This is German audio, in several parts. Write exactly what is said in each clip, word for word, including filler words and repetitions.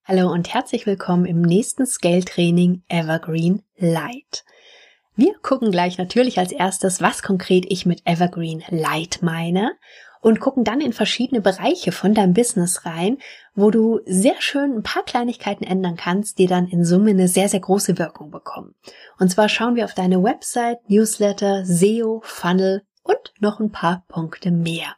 Hallo und herzlich willkommen im nächsten Scale-Training Evergreen Light. Wir gucken gleich natürlich als erstes, was konkret ich mit Evergreen Light meine und gucken dann in verschiedene Bereiche von deinem Business rein, wo du sehr schön ein paar Kleinigkeiten ändern kannst, die dann in Summe eine sehr, sehr große Wirkung bekommen. Und zwar schauen wir auf deine Website, Newsletter, S E O, Funnel und noch ein paar Punkte mehr.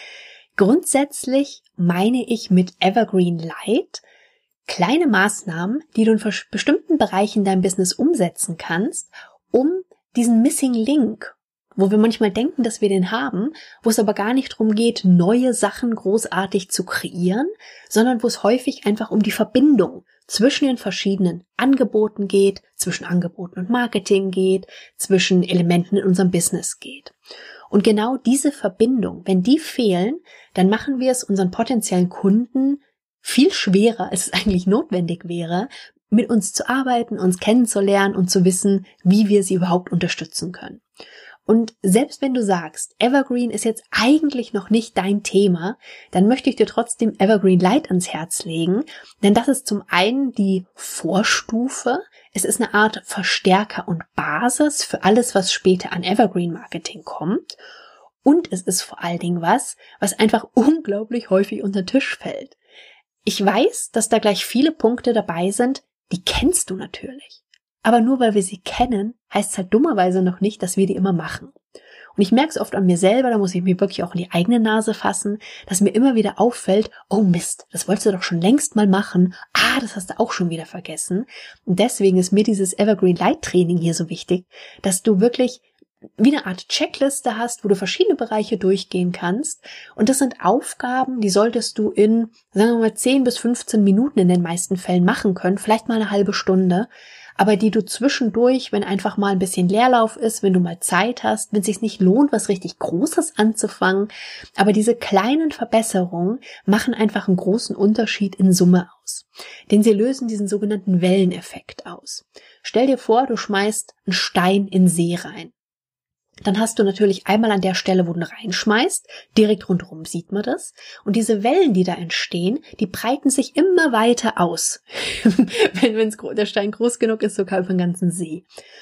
Grundsätzlich meine ich mit Evergreen Light kleine Maßnahmen, die du in bestimmten Bereichen dein Business umsetzen kannst, um diesen Missing Link, wo wir manchmal denken, dass wir den haben, wo es aber gar nicht darum geht, neue Sachen großartig zu kreieren, sondern wo es häufig einfach um die Verbindung zwischen den verschiedenen Angeboten geht, zwischen Angeboten und Marketing geht, zwischen Elementen in unserem Business geht. Und genau diese Verbindung, wenn die fehlen, dann machen wir es unseren potenziellen Kunden viel schwerer, als es eigentlich notwendig wäre, mit uns zu arbeiten, uns kennenzulernen und zu wissen, wie wir sie überhaupt unterstützen können. Und selbst wenn du sagst, Evergreen ist jetzt eigentlich noch nicht dein Thema, dann möchte ich dir trotzdem Evergreen Light ans Herz legen, denn das ist zum einen die Vorstufe, es ist eine Art Verstärker und Basis für alles, was später an Evergreen Marketing kommt, und es ist vor allen Dingen was, was einfach unglaublich häufig unter den Tisch fällt. Ich weiß, dass da gleich viele Punkte dabei sind, die kennst du natürlich. Aber nur weil wir sie kennen, heißt es halt dummerweise noch nicht, dass wir die immer machen. Und ich merke es oft an mir selber, da muss ich mir wirklich auch in die eigene Nase fassen, dass mir immer wieder auffällt, oh Mist, das wolltest du doch schon längst mal machen. Ah, das hast du auch schon wieder vergessen. Und deswegen ist mir dieses Evergreen Light Training hier so wichtig, dass du wirklich wie eine Art Checkliste hast, wo du verschiedene Bereiche durchgehen kannst. Und das sind Aufgaben, die solltest du in, sagen wir mal, zehn bis fünfzehn Minuten in den meisten Fällen machen können, vielleicht mal eine halbe Stunde, aber die du zwischendurch, wenn einfach mal ein bisschen Leerlauf ist, wenn du mal Zeit hast, wenn es sich nicht lohnt, was richtig Großes anzufangen, aber diese kleinen Verbesserungen machen einfach einen großen Unterschied in Summe aus. Denn sie lösen diesen sogenannten Welleneffekt aus. Stell dir vor, du schmeißt einen Stein in den See rein. Dann hast du natürlich einmal an der Stelle, wo du ihn reinschmeißt, direkt rundherum sieht man das. Und diese Wellen, die da entstehen, die breiten sich immer weiter aus. wenn wenn's, der Stein groß genug ist, sogar über den ganzen See.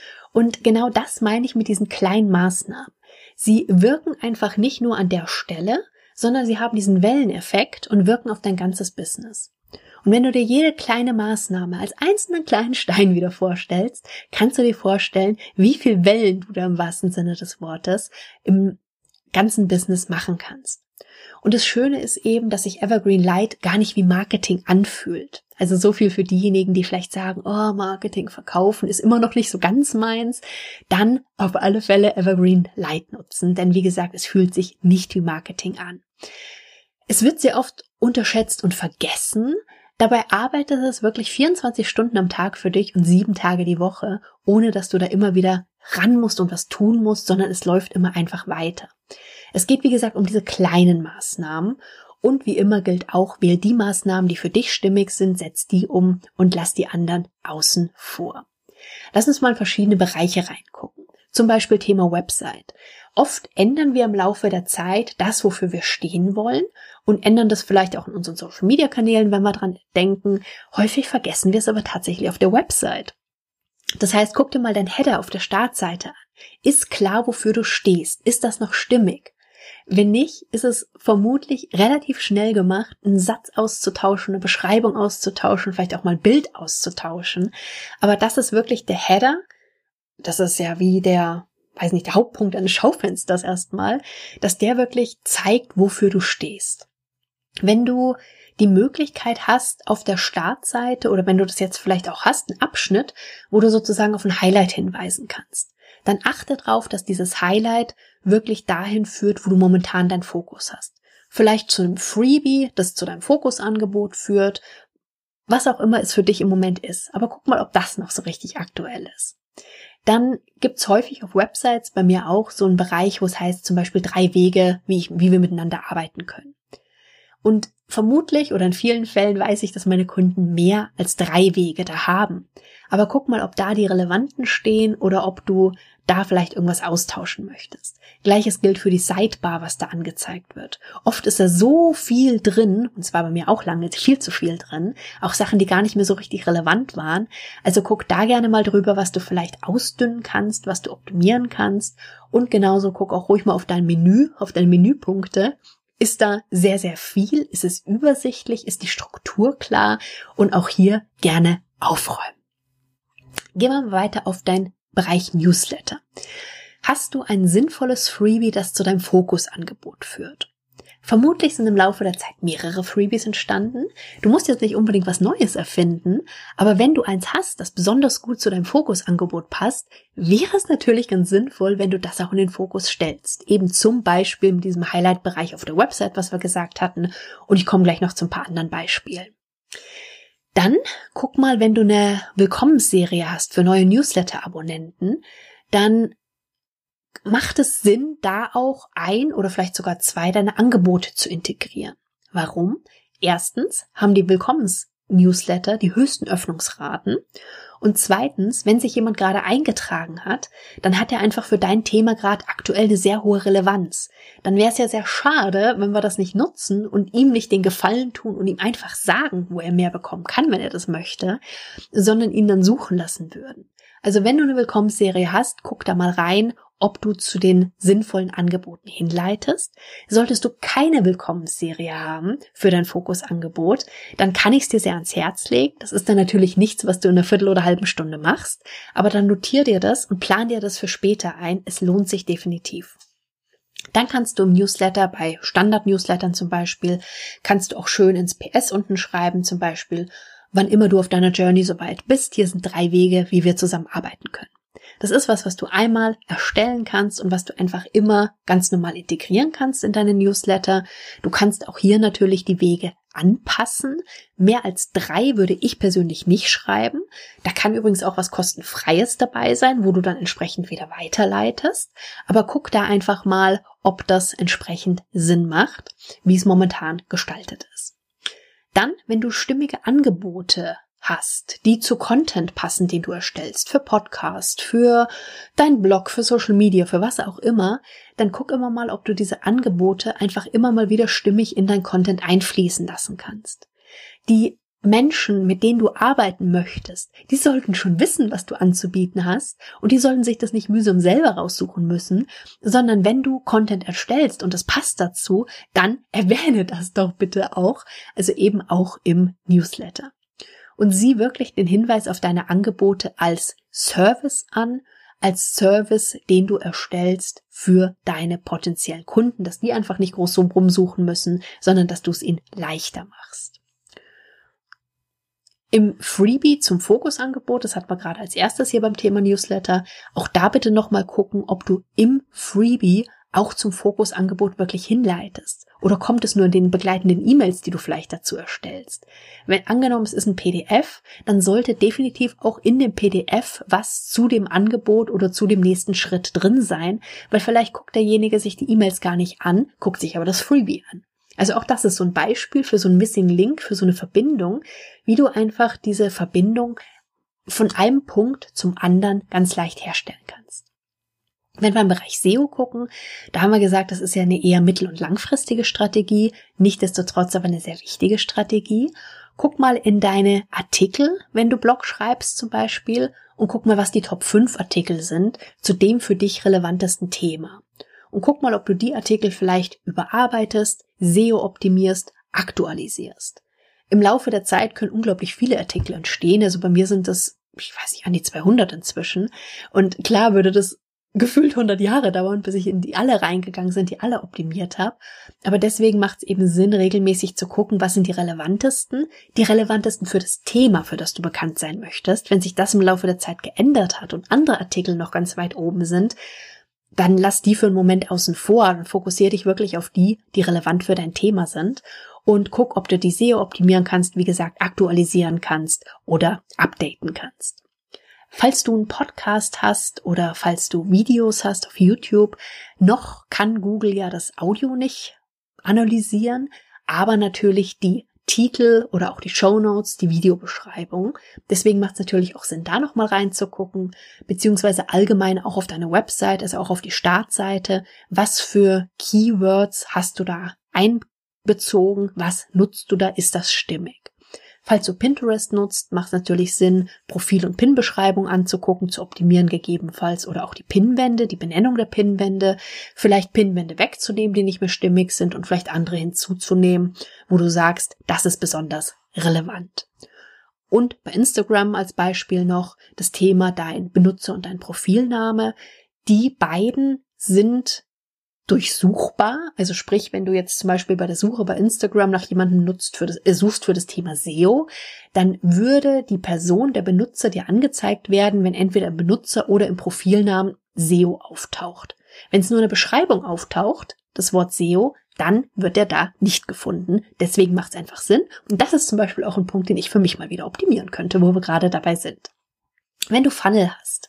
Und genau das meine ich mit diesen kleinen Maßnahmen. Sie wirken einfach nicht nur an der Stelle, sondern sie haben diesen Welleneffekt und wirken auf dein ganzes Business. Und wenn du dir jede kleine Maßnahme als einzelnen kleinen Stein wieder vorstellst, kannst du dir vorstellen, wie viel Wellen du da im wahrsten Sinne des Wortes im ganzen Business machen kannst. Und das Schöne ist eben, dass sich Evergreen Light gar nicht wie Marketing anfühlt. Also so viel für diejenigen, die vielleicht sagen, oh, Marketing, Verkaufen ist immer noch nicht so ganz meins. Dann auf alle Fälle Evergreen Light nutzen, denn wie gesagt, es fühlt sich nicht wie Marketing an. Es wird sehr oft unterschätzt und vergessen. Dabei arbeitet es wirklich vierundzwanzig Stunden am Tag für dich und sieben Tage die Woche, ohne dass du da immer wieder ran musst und was tun musst, sondern es läuft immer einfach weiter. Es geht, wie gesagt, um diese kleinen Maßnahmen und wie immer gilt auch, wähl die Maßnahmen, die für dich stimmig sind, setz die um und lass die anderen außen vor. Lass uns mal in verschiedene Bereiche reingucken. Zum Beispiel Thema Website. Oft ändern wir im Laufe der Zeit das, wofür wir stehen wollen und ändern das vielleicht auch in unseren Social-Media-Kanälen, wenn wir dran denken. Häufig vergessen wir es aber tatsächlich auf der Website. Das heißt, guck dir mal dein Header auf der Startseite an. Ist klar, wofür du stehst? Ist das noch stimmig? Wenn nicht, ist es vermutlich relativ schnell gemacht, einen Satz auszutauschen, eine Beschreibung auszutauschen, vielleicht auch mal ein Bild auszutauschen. Aber das ist wirklich der Header. Das ist ja wie der, weiß nicht, der Hauptpunkt eines Schaufensters erstmal, dass der wirklich zeigt, wofür du stehst. Wenn du die Möglichkeit hast, auf der Startseite oder wenn du das jetzt vielleicht auch hast, einen Abschnitt, wo du sozusagen auf ein Highlight hinweisen kannst, dann achte darauf, dass dieses Highlight wirklich dahin führt, wo du momentan deinen Fokus hast. Vielleicht zu einem Freebie, das zu deinem Fokusangebot führt, was auch immer es für dich im Moment ist. Aber guck mal, ob das noch so richtig aktuell ist. Dann gibt's häufig auf Websites, bei mir auch, so einen Bereich, wo es heißt zum Beispiel drei Wege, wie, ich, wie wir miteinander arbeiten können. Und vermutlich oder in vielen Fällen weiß ich, dass meine Kunden mehr als drei Wege da haben. Aber guck mal, ob da die relevanten stehen oder ob du da vielleicht irgendwas austauschen möchtest. Gleiches gilt für die Sidebar, was da angezeigt wird. Oft ist da so viel drin, und zwar bei mir auch lange viel zu viel drin, auch Sachen, die gar nicht mehr so richtig relevant waren. Also guck da gerne mal drüber, was du vielleicht ausdünnen kannst, was du optimieren kannst, und genauso guck auch ruhig mal auf dein Menü, auf deine Menüpunkte. Ist da sehr, sehr viel? Ist es übersichtlich? Ist die Struktur klar? Und auch hier gerne aufräumen. Gehen wir mal weiter auf deinen Bereich Newsletter. Hast du ein sinnvolles Freebie, das zu deinem Fokusangebot führt? Vermutlich sind im Laufe der Zeit mehrere Freebies entstanden. Du musst jetzt nicht unbedingt was Neues erfinden, aber wenn du eins hast, das besonders gut zu deinem Fokusangebot passt, wäre es natürlich ganz sinnvoll, wenn du das auch in den Fokus stellst. Eben zum Beispiel mit diesem Highlight-Bereich auf der Website, was wir gesagt hatten. Und ich komme gleich noch zu ein paar anderen Beispielen. Dann guck mal, wenn du eine Willkommensserie hast für neue Newsletter-Abonnenten, dann macht es Sinn, da auch ein oder vielleicht sogar zwei deine Angebote zu integrieren. Warum? Erstens haben die Willkommens-Newsletter die höchsten Öffnungsraten. Und zweitens, wenn sich jemand gerade eingetragen hat, dann hat er einfach für dein Thema gerade aktuell eine sehr hohe Relevanz. Dann wäre es ja sehr schade, wenn wir das nicht nutzen und ihm nicht den Gefallen tun und ihm einfach sagen, wo er mehr bekommen kann, wenn er das möchte, sondern ihn dann suchen lassen würden. Also wenn du eine Willkommensserie hast, guck da mal rein, ob du zu den sinnvollen Angeboten hinleitest. Solltest du keine Willkommensserie haben für dein Fokusangebot, dann kann ich es dir sehr ans Herz legen. Das ist dann natürlich nichts, was du in einer Viertel oder halben Stunde machst, aber dann notier dir das und plan dir das für später ein. Es lohnt sich definitiv. Dann kannst du im Newsletter, bei Standard-Newslettern zum Beispiel, kannst du auch schön ins P S unten schreiben, zum Beispiel, wann immer du auf deiner Journey soweit bist, hier sind drei Wege, wie wir zusammenarbeiten können. Das ist was, was du einmal erstellen kannst und was du einfach immer ganz normal integrieren kannst in deine Newsletter. Du kannst auch hier natürlich die Wege anpassen. Mehr als drei würde ich persönlich nicht schreiben. Da kann übrigens auch was Kostenfreies dabei sein, wo du dann entsprechend wieder weiterleitest. Aber guck da einfach mal, ob das entsprechend Sinn macht, wie es momentan gestaltet ist. Dann, wenn du stimmige Angebote hast, die zu Content passen, den du erstellst, für Podcast, für dein Blog, für Social Media, für was auch immer, dann guck immer mal, ob du diese Angebote einfach immer mal wieder stimmig in dein Content einfließen lassen kannst. Die Menschen, mit denen du arbeiten möchtest, die sollten schon wissen, was du anzubieten hast, und die sollten sich das nicht mühsam selber raussuchen müssen, sondern wenn du Content erstellst und das passt dazu, dann erwähne das doch bitte auch, also eben auch im Newsletter. Und sieh wirklich den Hinweis auf deine Angebote als Service an, als Service, den du erstellst für deine potenziellen Kunden, dass die einfach nicht groß so rumsuchen müssen, sondern dass du es ihnen leichter machst. Im Freebie zum Fokusangebot, das hat man gerade als erstes hier beim Thema Newsletter, auch da bitte nochmal gucken, ob du im Freebie auch zum Fokusangebot wirklich hinleitest. Oder kommt es nur in den begleitenden E-Mails, die du vielleicht dazu erstellst? Wenn angenommen, es ist ein P D F, dann sollte definitiv auch in dem P D F was zu dem Angebot oder zu dem nächsten Schritt drin sein, weil vielleicht guckt derjenige sich die E-Mails gar nicht an, guckt sich aber das Freebie an. Also auch das ist so ein Beispiel für so ein Missing Link, für so eine Verbindung, wie du einfach diese Verbindung von einem Punkt zum anderen ganz leicht herstellen kannst. Wenn wir im Bereich S E O gucken, da haben wir gesagt, das ist ja eine eher mittel- und langfristige Strategie, nichtsdestotrotz aber eine sehr wichtige Strategie. Guck mal in deine Artikel, wenn du Blog schreibst zum Beispiel, und guck mal, was die Top fünf Artikel sind zu dem für dich relevantesten Thema. Und guck mal, ob du die Artikel vielleicht überarbeitest, S E O optimierst, aktualisierst. Im Laufe der Zeit können unglaublich viele Artikel entstehen, also bei mir sind das, ich weiß nicht, an die zweihundert inzwischen, und klar würde das gefühlt hundert Jahre dauern, bis ich in die alle reingegangen sind, die alle optimiert habe. Aber deswegen macht es eben Sinn, regelmäßig zu gucken, was sind die relevantesten, die relevantesten für das Thema, für das du bekannt sein möchtest. Wenn sich das im Laufe der Zeit geändert hat und andere Artikel noch ganz weit oben sind, dann lass die für einen Moment außen vor und fokussiere dich wirklich auf die, die relevant für dein Thema sind, und guck, ob du die S E O optimieren kannst, wie gesagt, aktualisieren kannst oder updaten kannst. Falls du einen Podcast hast oder falls du Videos hast auf YouTube, noch kann Google ja das Audio nicht analysieren, aber natürlich die Titel oder auch die Shownotes, die Videobeschreibung. Deswegen macht es natürlich auch Sinn, da nochmal reinzugucken, beziehungsweise allgemein auch auf deine Website, also auch auf die Startseite. Was für Keywords hast du da einbezogen? Was nutzt du da? Ist das stimmig? Falls du Pinterest nutzt, macht es natürlich Sinn, Profil- und Pin-Beschreibung anzugucken, zu optimieren gegebenenfalls oder auch die Pinwände, die Benennung der Pinwände, vielleicht Pinwände wegzunehmen, die nicht mehr stimmig sind und vielleicht andere hinzuzunehmen, wo du sagst, das ist besonders relevant. Und bei Instagram als Beispiel noch das Thema dein Benutzer- und dein Profilname. Die beiden sind durchsuchbar, also sprich, wenn du jetzt zum Beispiel bei der Suche bei Instagram nach jemandem nutzt für das, äh, suchst für das Thema S E O, dann würde die Person, der Benutzer dir angezeigt werden, wenn entweder im Benutzer oder im Profilnamen S E O auftaucht. Wenn es nur eine Beschreibung auftaucht, das Wort S E O, dann wird er da nicht gefunden. Deswegen macht es einfach Sinn. Und das ist zum Beispiel auch ein Punkt, den ich für mich mal wieder optimieren könnte, wo wir gerade dabei sind. Wenn du Funnel hast,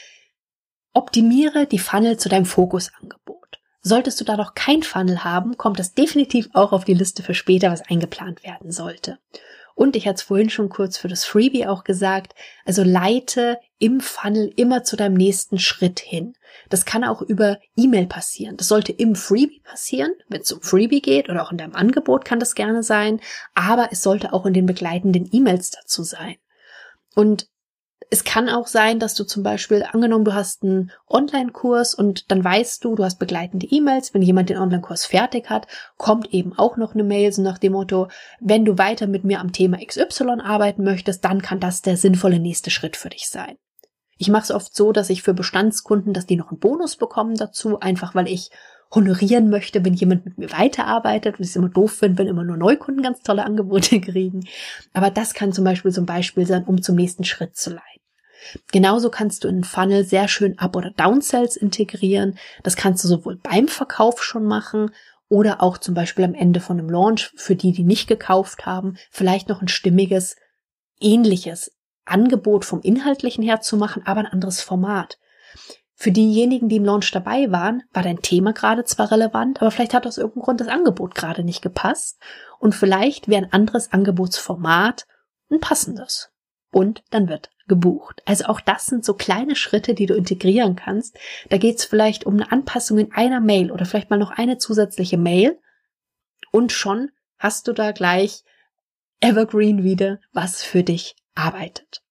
optimiere die Funnel zu deinem Fokusangebot. Solltest du da noch kein Funnel haben, kommt das definitiv auch auf die Liste für später, was eingeplant werden sollte. Und ich hatte es vorhin schon kurz für das Freebie auch gesagt, also leite im Funnel immer zu deinem nächsten Schritt hin. Das kann auch über E-Mail passieren. Das sollte im Freebie passieren, wenn es um Freebie geht, oder auch in deinem Angebot kann das gerne sein, aber es sollte auch in den begleitenden E-Mails dazu sein. Und es kann auch sein, dass du zum Beispiel, angenommen, du hast einen Online-Kurs und dann weißt du, du hast begleitende E-Mails, wenn jemand den Online-Kurs fertig hat, kommt eben auch noch eine Mail so nach dem Motto, wenn du weiter mit mir am Thema X Y arbeiten möchtest, dann kann das der sinnvolle nächste Schritt für dich sein. Ich mache es oft so, dass ich für Bestandskunden, dass die noch einen Bonus bekommen dazu, einfach weil ich honorieren möchte, wenn jemand mit mir weiterarbeitet und ich es immer doof finde, wenn immer nur Neukunden ganz tolle Angebote kriegen. Aber das kann zum Beispiel so ein Beispiel sein, um zum nächsten Schritt zu leiten. Genauso kannst du in einen Funnel sehr schön Up- oder Downsells integrieren. Das kannst du sowohl beim Verkauf schon machen oder auch zum Beispiel am Ende von einem Launch für die, die nicht gekauft haben, vielleicht noch ein stimmiges, ähnliches Angebot vom Inhaltlichen her zu machen, aber ein anderes Format. Für diejenigen, die im Launch dabei waren, war dein Thema gerade zwar relevant, aber vielleicht hat aus irgendeinem Grund das Angebot gerade nicht gepasst und vielleicht wäre ein anderes Angebotsformat ein passendes. Und dann wird gebucht. Also auch das sind so kleine Schritte, die du integrieren kannst. Da geht es vielleicht um eine Anpassung in einer Mail oder vielleicht mal noch eine zusätzliche Mail und schon hast du da gleich Evergreen wieder, was für dich arbeitet.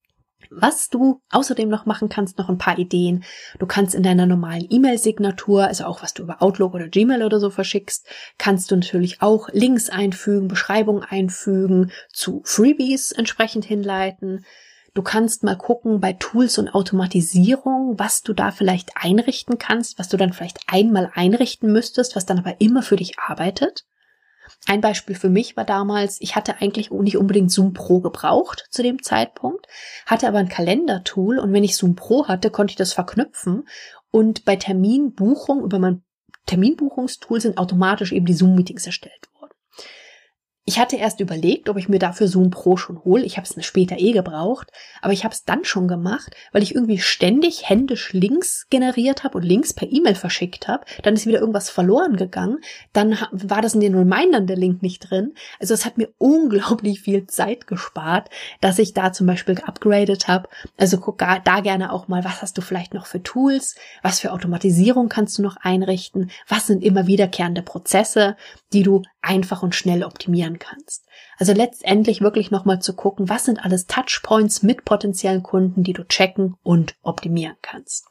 Was du außerdem noch machen kannst, noch ein paar Ideen. Du kannst in deiner normalen E-Mail-Signatur, also auch was du über Outlook oder Gmail oder so verschickst, kannst du natürlich auch Links einfügen, Beschreibungen einfügen, zu Freebies entsprechend hinleiten. Du kannst mal gucken bei Tools und Automatisierung, was du da vielleicht einrichten kannst, was du dann vielleicht einmal einrichten müsstest, was dann aber immer für dich arbeitet. Ein Beispiel für mich war damals, ich hatte eigentlich nicht unbedingt Zoom Pro gebraucht zu dem Zeitpunkt, hatte aber ein Kalendertool und wenn ich Zoom Pro hatte, konnte ich das verknüpfen und bei Terminbuchung, über mein Terminbuchungstool sind automatisch eben die Zoom-Meetings erstellt worden. Ich hatte erst überlegt, ob ich mir dafür Zoom Pro schon hole. Ich habe es später eh gebraucht, aber ich habe es dann schon gemacht, weil ich irgendwie ständig händisch Links generiert habe und Links per E-Mail verschickt habe. Dann ist wieder irgendwas verloren gegangen. Dann war das in den Remindern der Link nicht drin. Also es hat mir unglaublich viel Zeit gespart, dass ich da zum Beispiel geupgradet habe. Also guck da gerne auch mal, was hast du vielleicht noch für Tools, was für Automatisierung kannst du noch einrichten, was sind immer wiederkehrende Prozesse, die du einfach und schnell optimieren kannst. Also letztendlich wirklich nochmal zu gucken, was sind alles Touchpoints mit potenziellen Kunden, die du checken und optimieren kannst.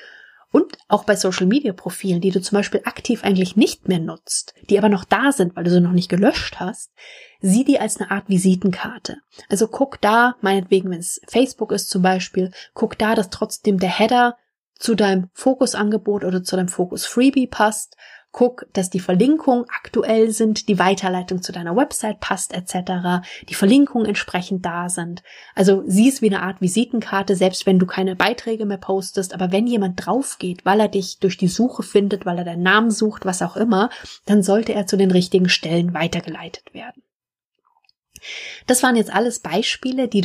Und auch bei Social-Media-Profilen, die du zum Beispiel aktiv eigentlich nicht mehr nutzt, die aber noch da sind, weil du sie noch nicht gelöscht hast, sieh die als eine Art Visitenkarte. Also guck da, meinetwegen, wenn es Facebook ist zum Beispiel, guck da, dass trotzdem der Header zu deinem Fokusangebot oder zu deinem Fokus-Freebie passt. Guck, dass die Verlinkungen aktuell sind, die Weiterleitung zu deiner Website passt et cetera, die Verlinkungen entsprechend da sind. Also sieh es wie eine Art Visitenkarte, selbst wenn du keine Beiträge mehr postest, aber wenn jemand drauf geht, weil er dich durch die Suche findet, weil er deinen Namen sucht, was auch immer, dann sollte er zu den richtigen Stellen weitergeleitet werden. Das waren jetzt alles Beispiele, die du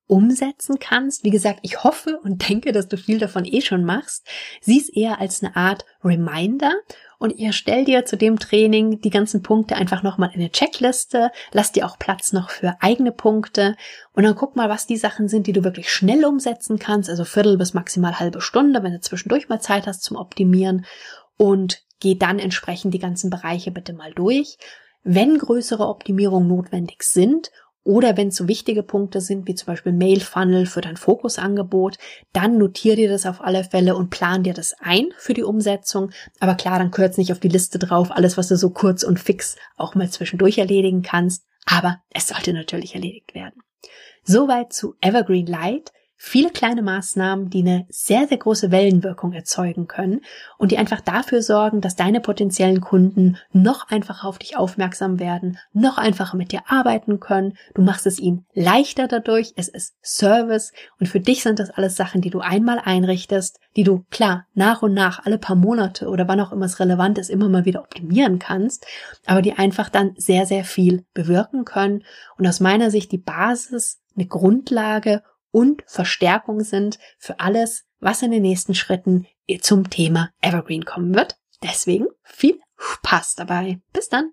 umsetzen kannst. Wie gesagt, ich hoffe und denke, dass du viel davon eh schon machst. Sieh es eher als eine Art Reminder und ihr stell dir zu dem Training die ganzen Punkte einfach nochmal in eine Checkliste, lass dir auch Platz noch für eigene Punkte und dann guck mal, was die Sachen sind, die du wirklich schnell umsetzen kannst, also Viertel bis maximal halbe Stunde, wenn du zwischendurch mal Zeit hast zum Optimieren, und geh dann entsprechend die ganzen Bereiche bitte mal durch. Wenn größere Optimierungen notwendig sind oder wenn es so wichtige Punkte sind, wie zum Beispiel Mail Funnel für dein Fokusangebot, dann notier dir das auf alle Fälle und plan dir das ein für die Umsetzung. Aber klar, dann gehört es nicht auf die Liste drauf, alles, was du so kurz und fix auch mal zwischendurch erledigen kannst. Aber es sollte natürlich erledigt werden. Soweit zu Evergreen Light. Viele kleine Maßnahmen, die eine sehr, sehr große Wellenwirkung erzeugen können und die einfach dafür sorgen, dass deine potenziellen Kunden noch einfacher auf dich aufmerksam werden, noch einfacher mit dir arbeiten können. Du machst es ihnen leichter dadurch, es ist Service und für dich sind das alles Sachen, die du einmal einrichtest, die du, klar, nach und nach, alle paar Monate oder wann auch immer es relevant ist, immer mal wieder optimieren kannst, aber die einfach dann sehr, sehr viel bewirken können und aus meiner Sicht die Basis, eine Grundlage und Verstärkung sind für alles, was in den nächsten Schritten zum Thema Evergreen kommen wird. Deswegen viel Spaß dabei. Bis dann!